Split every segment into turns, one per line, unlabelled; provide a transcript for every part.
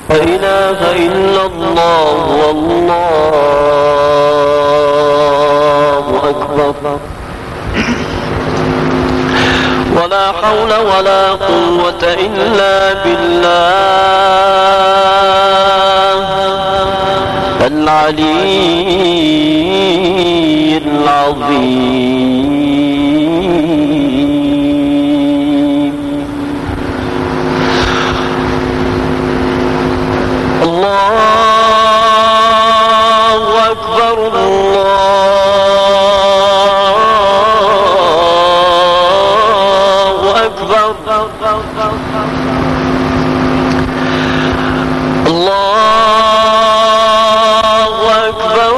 لا إله إلا الله والله أكبر ولا حول ولا قوة إلا بالله العلي العظيم. الله أكبر الله أكبر الله أكبر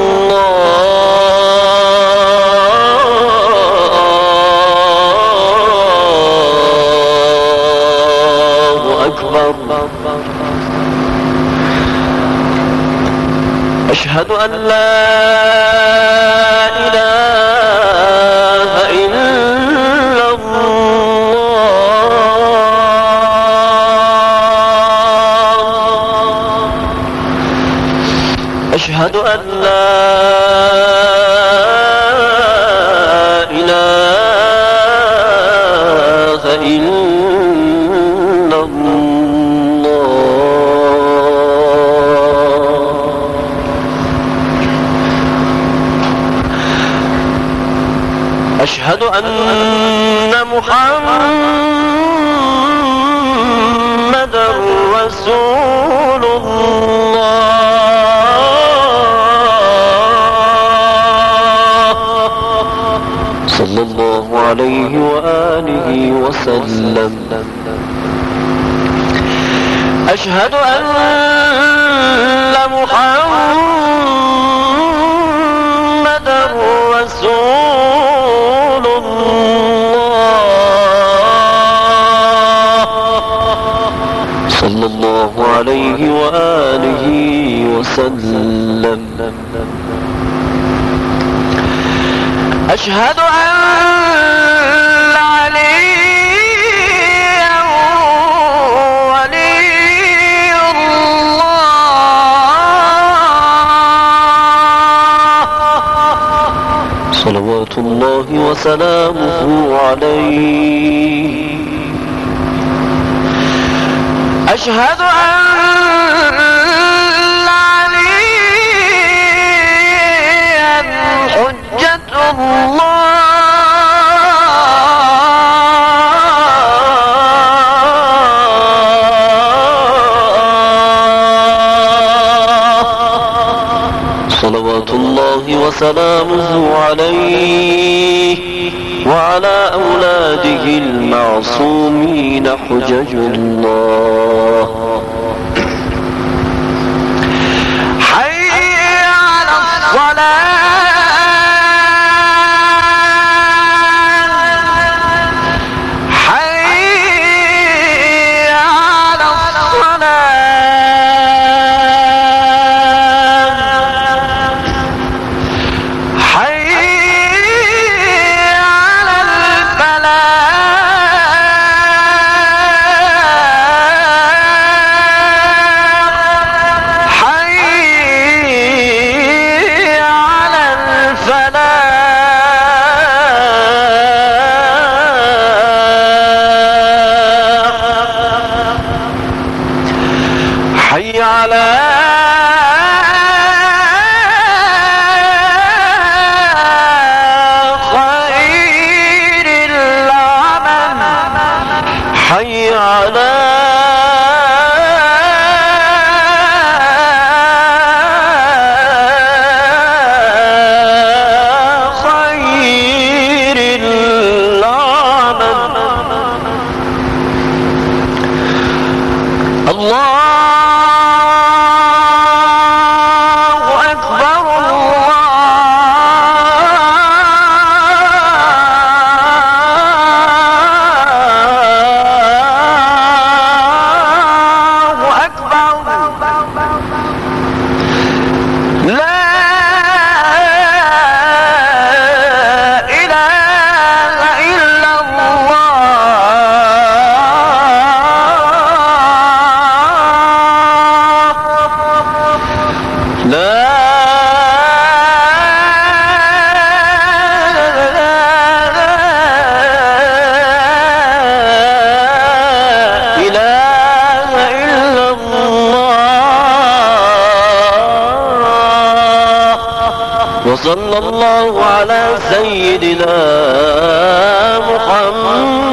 الله أكبر. أشهد أن لا إله إلا الله. أشهد أن لا إله إلا الله. أشهد أن محمدًا رسول الله صلى الله عليه وآله وسلم. أشهد أن محمدًا رسول الله صلى الله عليه وآله وسلم. أشهد أن عليا ولي الله صلوات الله وسلامه عليه. أشهد أن عليا حجة الله صلوات الله وسلامه عليه وعلى أولاده المعصومين حجج الله. حي على الصلاة وصلى الله على سيدنا محمد